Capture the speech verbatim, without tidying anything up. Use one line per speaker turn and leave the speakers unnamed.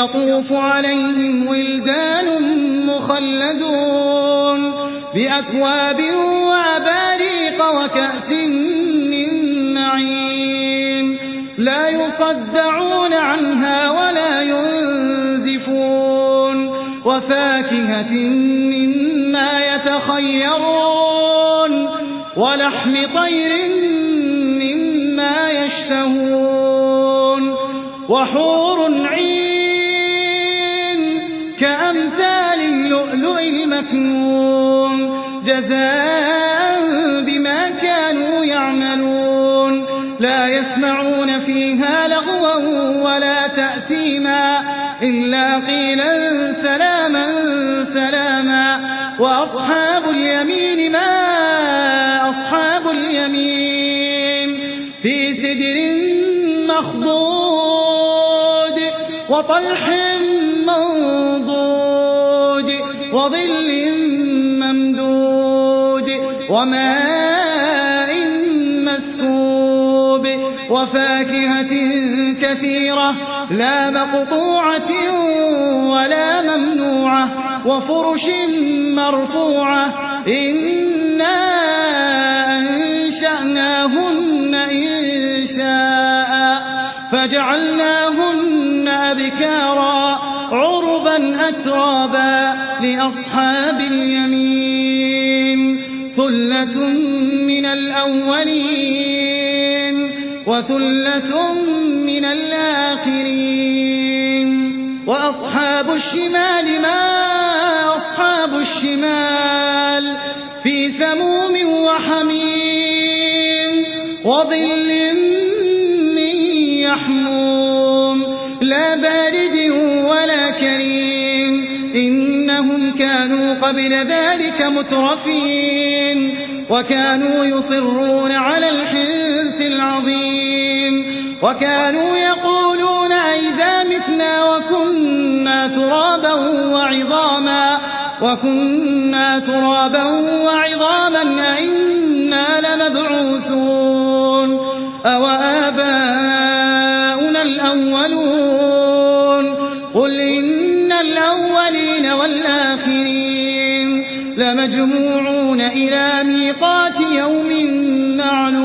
يطوف عليهم ولدان مخلدون بأكواب وأباريق وكأس من معين لا يصدعون عنها ولا ينزفون وفاكهة مما يتخيرون ولحم طير مما يشتهون وحور عين كأمثال اللؤلؤ المكنون جزاء بما كانوا يعملون لا يسمعون فيها لغوا ولا تأثيما إلا قيلا سلاما سلاما وأصحاب اليمين ما أصحاب اليمين في سدر مخضود وطلح منضود وظل ممدود وماء مسكوب وفاكهة كثيرة لا مقطوعة ولا ممنوعة وفرش مرفوعة إنا أنشأناهن إنشاء فجعلناهن أبكارا عربا أترابا لأصحاب اليمين ثلة من الأولين وثلة من الآخرين وأصحاب الشمال ما أصحاب الشمال في سموم وحميم وظل من يحموم لا بارد ولا كريم إنهم كانوا قبل ذلك مترفين وكانوا يصرون على الحنث العظيم وكانوا يقولون أئذا متنا وكنا ترابا وعظاما وكنا ترابا وعظاما أئنا لمبعوثون أو آباؤنا الأولون قل إن الأولين والآخرين لمجموعون إلى ميقات يوم معلوم